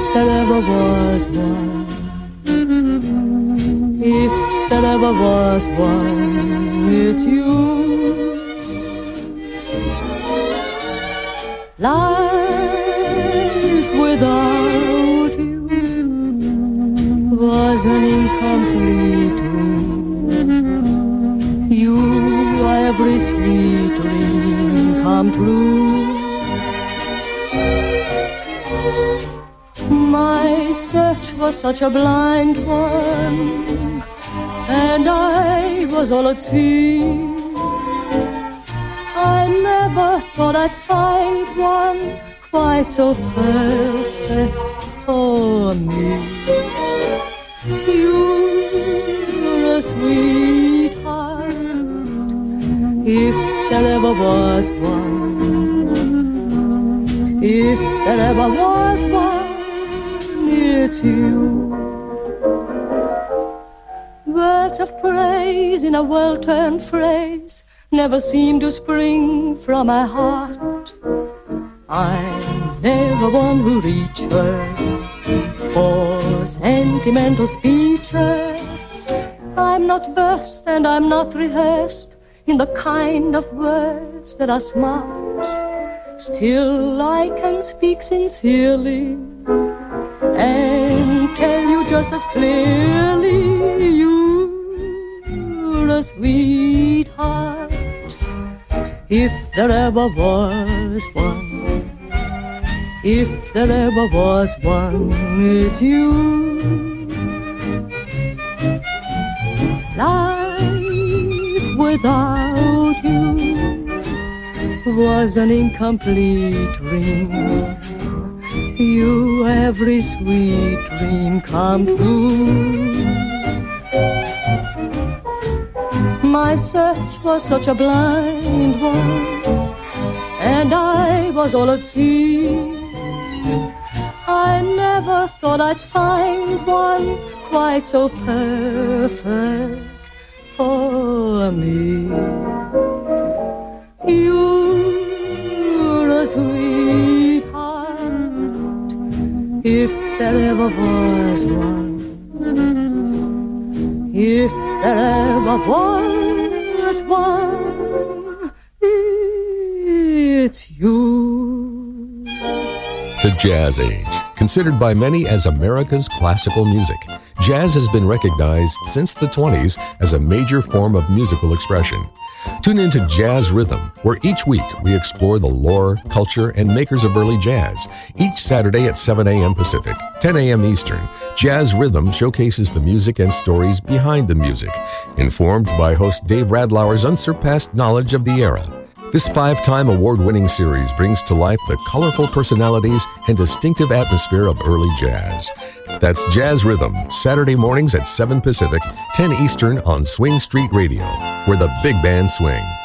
there ever was one, if there ever was one, it's you. Life without you was an incomplete dream. You are every sweet dream come true. My search was such a blind one, and I was all at sea. I never thought I'd find one quite so perfect for me. You're a sweetheart, if there ever was one, if there ever was one, it's you. Words of praise in a well-turned phrase never seem to spring from my heart. I'm never one who reaches for sentimental speeches. I'm not versed and I'm not rehearsed in the kind of words that are smart. Still I can speak sincerely and tell you just as clearly, you're a sweetheart, if there ever was one. If there ever was one, it's you. Life without you was an incomplete dream. You, every sweet dream come true. My search was such a blind one, and I was all at sea. I never thought I'd find one quite so perfect for me. You're a sweetheart, if there ever was one, if there ever was one, it's you. The Jazz Age, considered by many as America's classical music. Jazz has been recognized since the 20s as a major form of musical expression. Tune into Jazz Rhythm, where each week we explore the lore, culture, and makers of early jazz. Each Saturday at 7 a.m. Pacific, 10 a.m. Eastern, Jazz Rhythm showcases the music and stories behind the music, informed by host Dave Radlauer's unsurpassed knowledge of the era. This 5-time award-winning series brings to life the colorful personalities and distinctive atmosphere of early jazz. That's Jazz Rhythm, Saturday mornings at 7 Pacific, 10 Eastern on Swing Street Radio, where the big band swing.